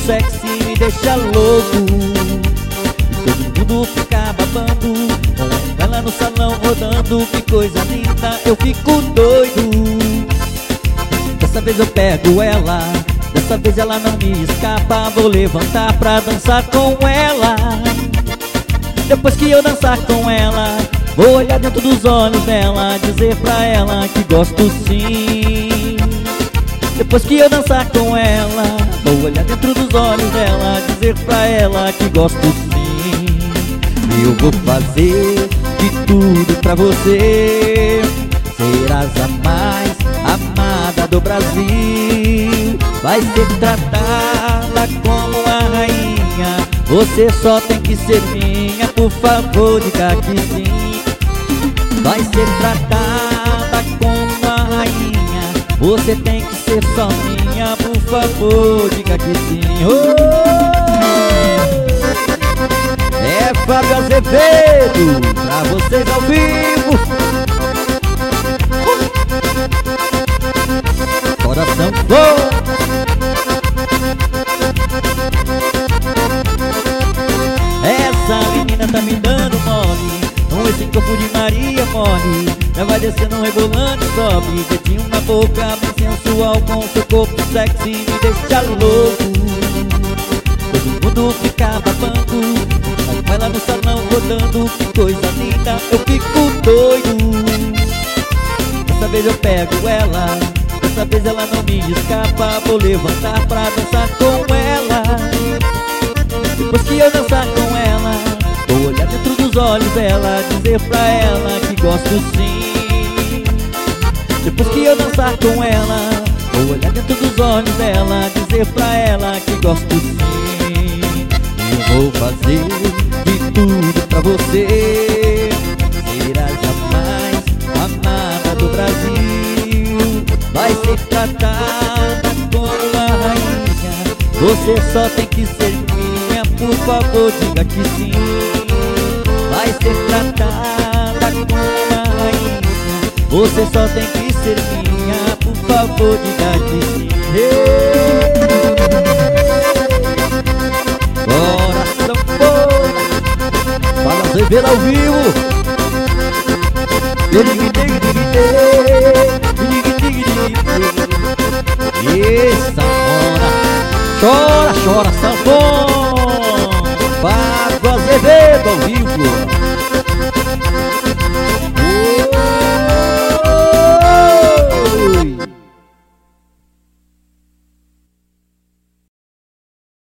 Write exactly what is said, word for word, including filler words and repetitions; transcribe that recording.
sexy me deixa louco. E todo mundo fica babando, com ela no salão rodando. Que coisa linda, eu fico doido. Dessa vez eu pego ela, dessa vez ela não me escapa. Vou levantar pra dançar com ela. Depois que eu dançar com ela, vou olhar dentro dos olhos dela, dizer pra ela que gosto sim. Depois que eu dançar com ela, vou olhar dentro dos olhos dela, dizer pra ela que gosto sim. Eu vou fazer de tudo pra você, serás a mais amada do Brasil. Vai ser tratada como a rainha, você só tem que ser minha, por favor diga que sim. Vai ser tratada como a rainha, você tem que ser só minha, por favor diga que sim. Oh! É Fábio Azevedo, pra vocês ao vivo. Coração forte. Essa menina tá me dando mole, com esse corpo de Maria mole. Já vai descendo, rebolando e sobe, dedinho na boca, bem sensual, com seu corpo sexy me deixa louco. Todo mundo fica babando, com ela no salão rodando. Que coisa linda, eu fico doido. Dessa vez eu pego ela, dessa vez ela não me escapa. Vou levantar pra dançar com ela. Depois que eu dançar com ela, vou olhar dentro dos olhos dela, dizer pra ela que gosto sim. Depois que eu dançar com ela, vou olhar dentro dos olhos dela, dizer pra ela que gosto sim. Eu vou fazer de tudo pra você, serás a mais amada do Brasil. Vai ser tratada como a rainha, você só tem que ser minha, por favor diga que sim. Vai ser tratada como a rainha, você só tem que ser minha, por favor diga que sim. Hey! Coração forte, Fala Azevedo ao vivo. E sanfona, chora, chora, sanfona. Fábio Azevedo ao vivo.